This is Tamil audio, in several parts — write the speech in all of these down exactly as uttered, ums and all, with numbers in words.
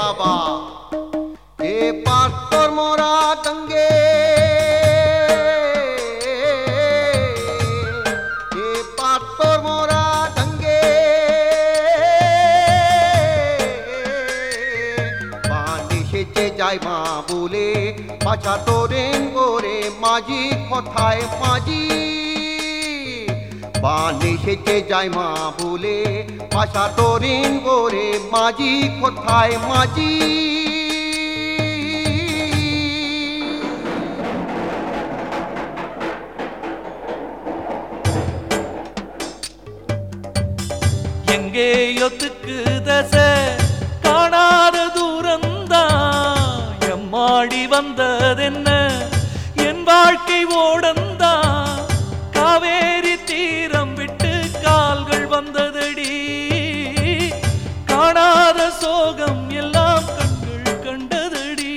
बाबा ए पास्टर मोरा गंगे ए पास्टर मोरा गंगे पानी से जाय मा बोले पाछा तोरेन गोरे माझी कोथाय माझी पानी से जाय मा बोले पाछा तोरेन गोरे माझी कोथाय माझी எங்கேயோத்துக்கு தசை காணாத தூரந்தான் எம்மாடி வந்ததென்ன என் வாழ்க்கை ஓடந்தான் காவேரி தீரம் விட்டு கால்கள் வந்ததடி காணாத சோகம் எல்லாம் கண்கள் கண்டதடி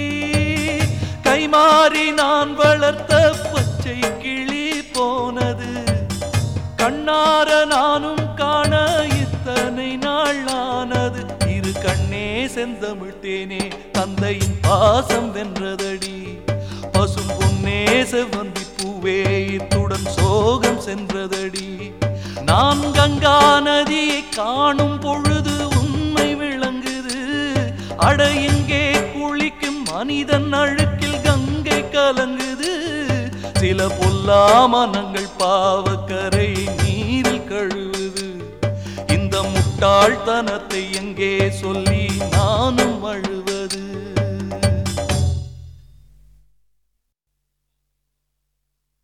கைமாறி நான் வளர்த்த பச்சை கிளி போனது கண்ணார நானும் காண இத்தனை நாள் ஆனது இரு கண்ணே செந்தமிழ் தேனே தந்தையின் பாசம் வென்றதடி பசும் பொன்னே செவ்வந்தி பூவே இத்துடன் சோகம் சென்றதடி நான் கங்கா நதியை காணும் பொழுது உண்மை விளங்குது அட இங்கே குளிக்கும் மனிதன் அழுக்கில் கங்கை கலங்குது சில பொல்லா மனங்கள் பாவக்கரை நீரில் கழுவுது இந்த முட்டாள்தனத்தை எங்கே சொல்லி